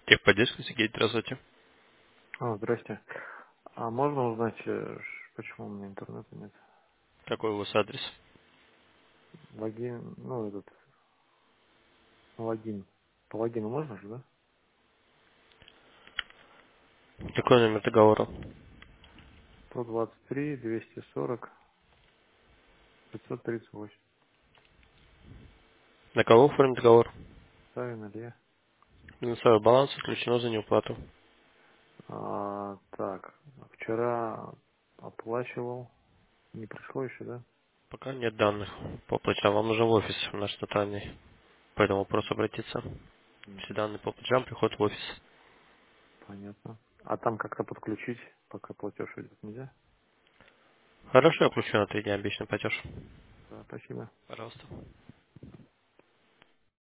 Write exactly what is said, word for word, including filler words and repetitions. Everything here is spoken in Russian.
Техподдержка, Сергей, здравствуйте. А, здрасте. А можно узнать, э, ш- почему у меня интернета нет? Какой у вас адрес? Логин, ну, этот, логин. По логину можно же, да? Какой номер договора? сто двадцать три, двести сорок, пятьсот тридцать восемь. На кого оформить договор? Савин Илья. Минусовой баланс отключено за неуплату. А, так, вчера оплачивал. Не пришло еще, да? Пока нет данных по платежам. Вам нужен в офис наш центральный. По этому вопросу обратиться. Все Мгм. данные по платежам приходят в офис. Понятно. А там как-то подключить, пока платеж идет, нельзя? Хорошо, я включу на три дня обещанный платеж. Да, спасибо. Пожалуйста.